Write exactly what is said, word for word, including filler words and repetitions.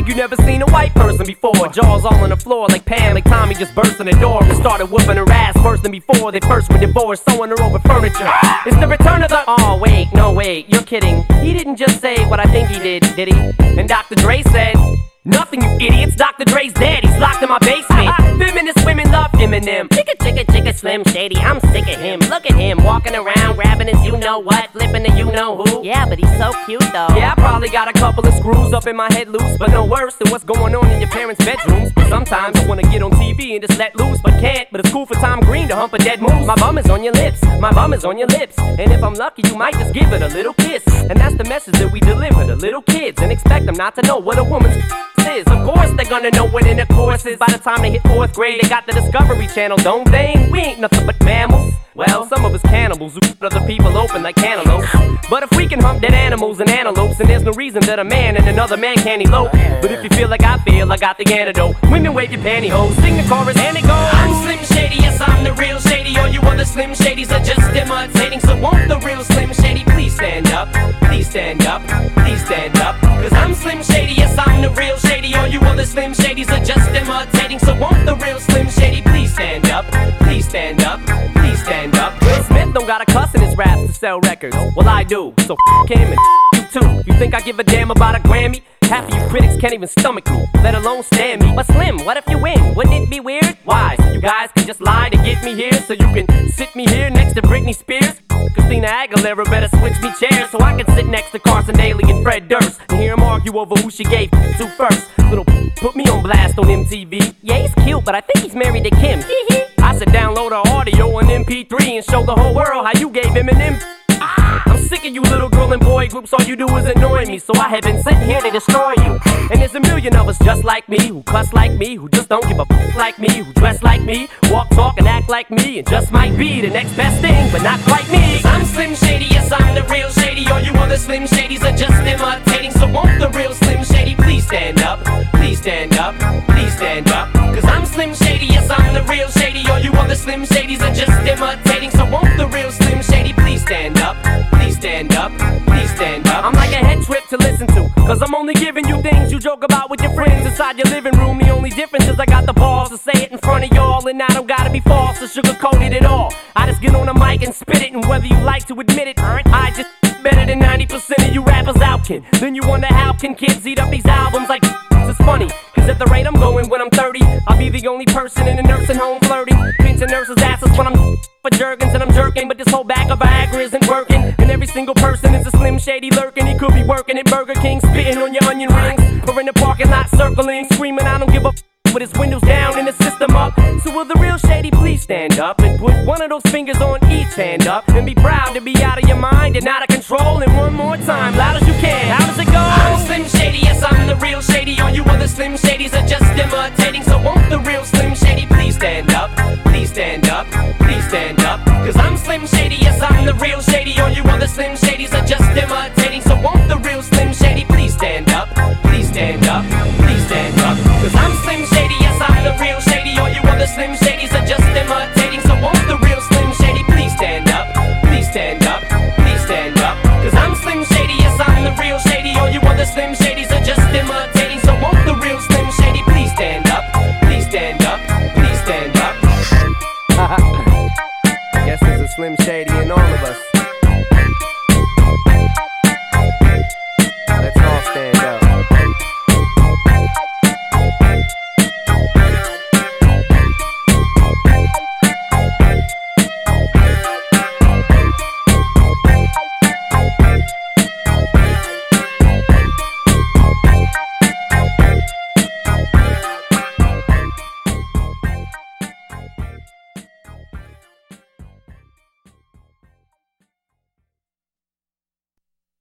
like you never seen a white person before. Jaws all on the floor like Pam, like Tommy just burst in the door and started whooping her ass worse than before they first were divorced, sewing her over furniture. It's the return of the... Oh wait, no wait, you're kidding. He didn't just say what I think he did, did he? And Doctor Dre said... Nothing, you idiots. Doctor Dre's dead. He's locked in my basement. Feminist women love Eminem. Chicka, chicka, chicka, Slim Shady. I'm sick of him. Look at him walking around, grabbing his you-know-what, flipping the you-know-who. Yeah, but he's so cute, though. Yeah, I probably got a couple of screws up in my head loose, but no worse than what's going on in your parents' bedrooms. But sometimes I wanna get on T V and just let loose, but can't. But it's cool for Tom Green to hump a dead moose. My bum is on your lips. My bum is on your lips. And if I'm lucky, you might just give it a little kiss. And that's the message that we deliver to little kids, and expect them not to know what a woman's is. Of course they're gonna know what intercourse is. By the time they hit fourth grade, they got the Discovery Channel, don't they? We ain't nothing but mammals. Well, some of us cannibals who cut other people open like cantaloupes. But if we can hump dead animals and antelopes, then there's no reason that a man and another man can't elope. But if you feel like I feel, I got the antidote. Women wave your pantyhose, sing the chorus and it goes. I'm Slim Shady, yes I'm the real Shady. All you other Slim Shadys are just imitating. So won't the real Slim Shady please stand up? Please stand up, please stand up. Cause I'm Slim Shady, yes I'm the real Shady. All you other Slim Shadys are just imitating. So won't the real Slim Shady please stand up? Please stand up, please stand up. Will Smith don't got a cuss in his raps to sell records. Well I do, so f*** him and f*** you too. You think I give a damn about a Grammy? Half of you critics can't even stomach me, let alone stand me. But Slim, what if you win? Wouldn't it be weird? Why? So you guys can just lie to get me here, so you can sit me here next to Britney Spears? Christina Aguilera better switch me chairs so I can sit next to Carson Daly and Fred Durst and hear them argue over who she gave to first. Little put me on blast on M T V. Yeah, he's cute, but I think he's married to Kim. I said download her audio on M P three and show the whole world how you gave Eminem. I'm sick of you little girl and boy groups, all you do is annoy me. So I have been sitting here to destroy you. And there's a million of us just like me, who cuss like me, who just don't give a f like me, who dress like me, walk, talk, and act like me, and just might be the next best thing, but not quite me. I'm Slim Shady, yes I'm the real Shady. All you other Slim Shadys are just imitating. So won't the real Slim Shady please stand up? Please stand up, please stand up. Cause I'm Slim Shady, yes I'm the real Shady. All you other Slim Shadys are just imitating. So won't the real Slim Shady please stand up? Please stand up, please stand up. I'm like a head trip to listen to, cause I'm only giving you things you joke about with your friends inside your living room. The only difference is I got the balls to say it in front of y'all, and I don't gotta be false or sugarcoated at all. I just get on the mic and spit it, and whether you like to admit it, I just better than ninety percent of you rappers out, kid. Then you wonder how can kids eat up these albums like it's funny, cause at the rate I'm going when I'm thirty, I'll be the only person in a nursing home flirting, pinching nurses' asses when I'm for jerkins and I'm jerking. But this whole bag of Viagra isn't working, and every single person is a Slim Shady lurking. He could be working at Burger King, spitting on your onion rings, or in the parking lot circling, screaming I don't give a f with his windows down and his system up. So will the real Shady please stand up and put one of those fingers on each hand up and be proud to be out of your mind and out of control? And one more time, loud as you can, how does it go? I'm Slim Shady, yes I'm the real Shady. All you other Slim Shadys are just imitating. So won't the real Slim Shady please stand up? Please stand up, please stand up. Cause I'm Slim Shady, yes I'm the real Shady. All you other Slim Shadys are just imitating. So won't the real Slim Shady please stand up? Please stand up, please stand up. Cause I'm Slim Shady, yes I'm the real Shady. All you other Slim Shadys are just imitating. So won't the real Slim Shady please stand up? Please stand up, please stand up. Cause I'm Slim Shady, yes I'm the real Shady. All you other Slim Shadys are just imitating. So won't the real Slim Shady please stand up? Please stand up, please stand up. Guess there's a Slim Shady in all of us.